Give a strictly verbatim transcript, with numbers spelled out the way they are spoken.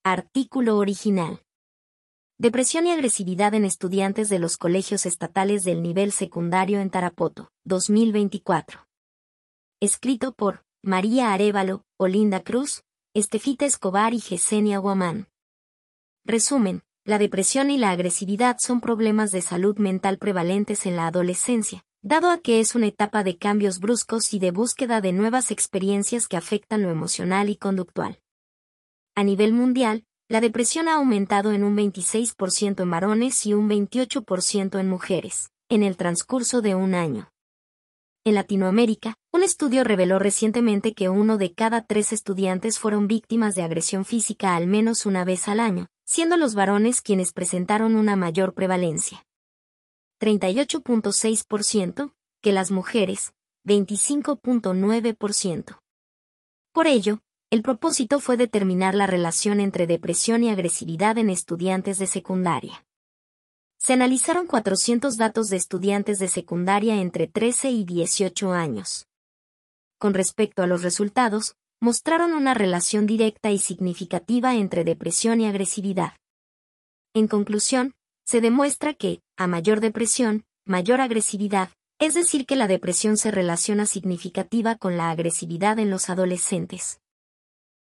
Artículo original. Depresión y agresividad en estudiantes de los colegios estatales del nivel secundario en Tarapoto, dos mil veinticuatro. Escrito por María Arévalo, Olinda Cruz, Estefita Escobar y Yesenia Guamán. Resumen: la depresión y la agresividad son problemas de salud mental prevalentes en la adolescencia, dado a que es una etapa de cambios bruscos y de búsqueda de nuevas experiencias que afectan lo emocional y conductual. A nivel mundial, la depresión ha aumentado en un veintiséis por ciento en varones y un veintiocho por ciento en mujeres, en el transcurso de un año. En Latinoamérica, un estudio reveló recientemente que uno de cada tres estudiantes fueron víctimas de agresión física al menos una vez al año, siendo los varones quienes presentaron una mayor prevalencia. treinta y ocho punto seis por ciento, que las mujeres, veinticinco punto nueve por ciento. Por ello, el propósito fue determinar la relación entre depresión y agresividad en estudiantes de secundaria. Se analizaron cuatrocientos datos de estudiantes de secundaria entre trece y dieciocho años. Con respecto a los resultados, mostraron una relación directa y significativa entre depresión y agresividad. En conclusión, se demuestra que, a mayor depresión, mayor agresividad, es decir que la depresión se relaciona significativa con la agresividad en los adolescentes.